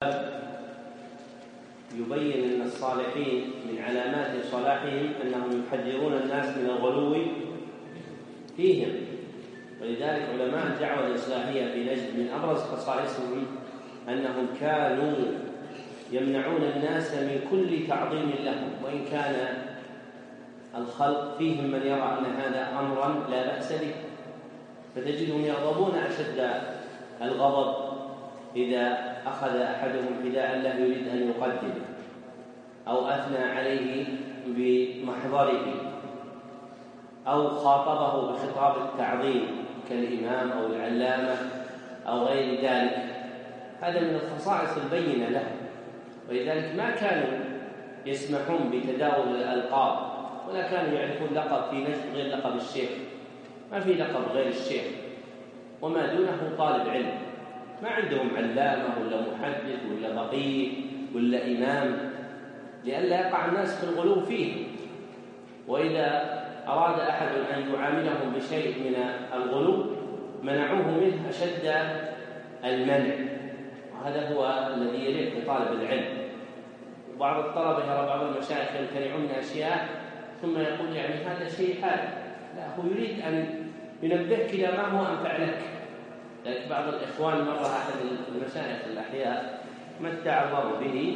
يبين أن الصالحين من علامات صلاحهم أنهم يحذرون الناس من الغلو فيهم، ولذلك علماء الدعوة الإصلاحية في نجد من أبرز خصائصهم أنهم كانوا يمنعون الناس من كل تعظيم لهم، وإن كان الخلق فيهم من يرى أن هذا أمرا لا بأس به، فتجدهم يغضبون أشد الغضب إذا أخذ أحدهم فداء له يريد أن يقدم أو أثنى عليه بمحضره أو خاطبه بخطاب التعظيم كالإمام أو العلامة أو غير ذلك. هذا من الخصائص البينة له، ولذلك ما كانوا يسمحون بتداول الألقاب، ولا كانوا يعرفون لقب في نجد غير لقب الشيخ، ما في لقب غير الشيخ، وما دونه طالب علم، ما عندهم علامة ولا محدث ولا فقيه ولا إمام، لئلا يقع الناس في الغلو فيه. وإذا أراد أحد أن يعاملهم بشيء من الغلو منعوه منه أشد المنع، وهذا هو الذي يليق بطالب العلم. وبعض الطلبة يرى بعض المشايخ يمتنعون من أشياء ثم يقول يعني هذا شيء حال، لا، هو يريد أن ينبهك إلى ما هو أنفع لك. لكن بعض الإخوان مرة أحد المشايخ الأحياء متع الله به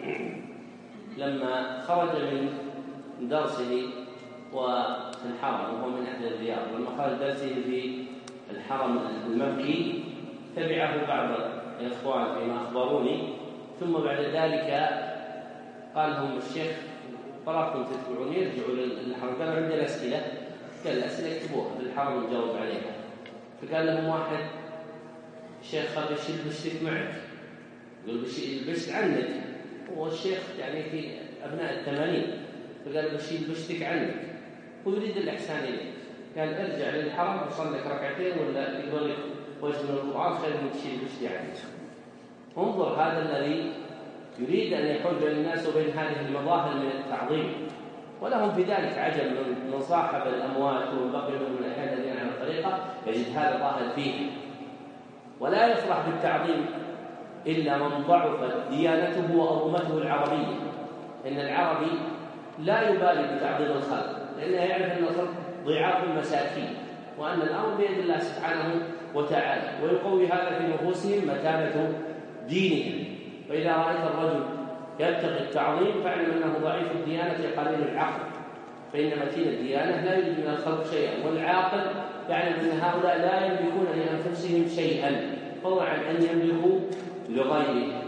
لما خرج من درسه وفي الحرم، وهو من أهل الرياض، لما خرج درسه في الحرم المكي تبعه بعض الإخوان فيما أخبروني، ثم بعد ذلك قال لهم الشيخ طلبكم تتبعوني يرجعوا للحرم، قالوا عندنا أسئلة، قال الأسئلة اكتبوها في الحرم نجاوب عليها. فقال لهم واحد الشيخ خذ يشيل بشتك معك، يقول البشت عنك، والشيخ يعني في أبناء 80، فقال بشيل بشتك عنك، هو يريد الإحسان إليك، قال ارجع للحرم وصل لك ركعتين ولا يقول لك وجه من القرآن خير من تشيل بشتي عنك. انظر هذا الذي يريد أن يحول بين الناس وبين هذه المظاهر من التعظيم، ولهم في ذلك عجب من صاحب الأموات ومن بقي من الأحيان الذين على الطريقة يجد هذا ظاهر فيه. ولا يفرح بالتعظيم إلا من ضعفت ديانته وأرمته العربية، إن العربي لا يبالي بتعظيم الخلق، لأنه يعرف أن الخلق ضعاف المساكين، وأن الأمر بيد الله سبحانه وتعالى، ويقوي هذا في نفوسهم متانة دينهم. فإذا رأيت الرجل يبتغي التعظيم فاعلم أنه ضعيف الديانة قليل العقل، فإن متين الديانة لا يريد من الخلق شيئا، والعاقل يعلم أن هؤلاء لا يملكون لأنفسهم شيئا فضلا عن أن يملكوا لغيره.